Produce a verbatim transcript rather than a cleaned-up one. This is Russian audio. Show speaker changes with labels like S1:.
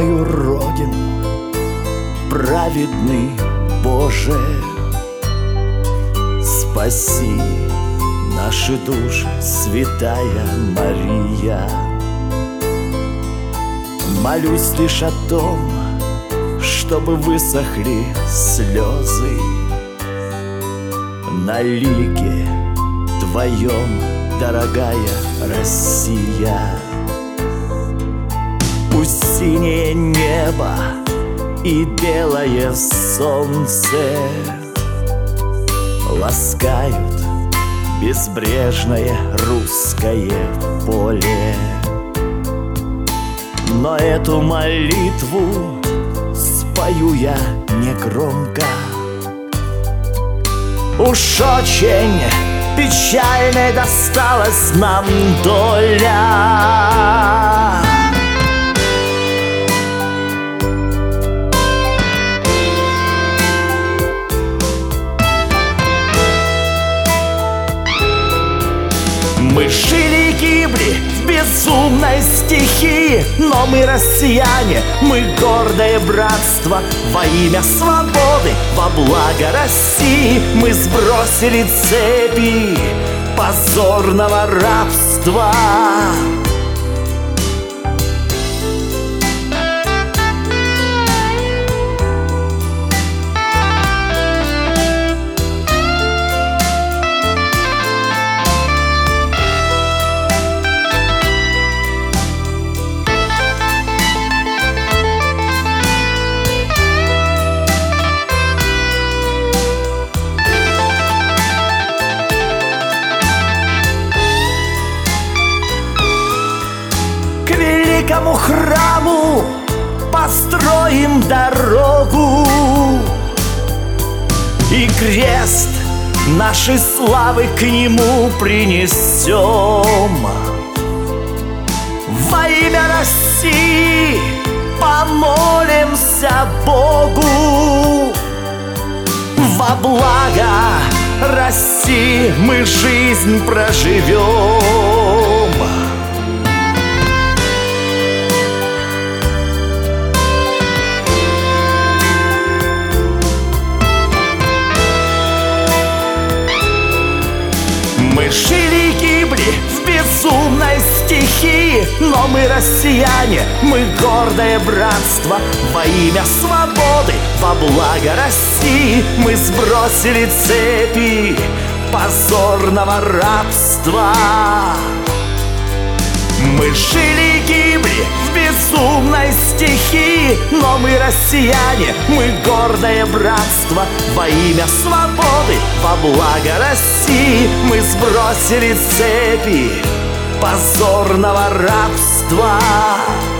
S1: мою родину, праведный Боже, спаси наши души, святая Мария. Молюсь лишь о том, чтобы высохли слезы на лике Твоем, дорогая Россия. Пусть синее небо и белое солнце ласкают безбрежное русское поле, но эту молитву спою я негромко. Уж очень печальной досталась нам доля. Мы жили и гибли в безумной стихии, но мы россияне, мы гордое братство. Во имя свободы, во благо России мы сбросили цепи позорного рабства. К великому храму построим дорогу, и крест нашей славы к нему принесем. Во имя России помолимся Богу. Во благо России мы жизнь проживем. Мы жили и гибли в безумной стихии, но мы россияне, мы гордое братство. Во имя свободы, во благо России мы сбросили цепи позорного рабства. Мы жили и гибли в безумной стихии, но мы россияне, мы гордое братство. Во имя свободы, во благо России мы сбросили цепи позорного рабства.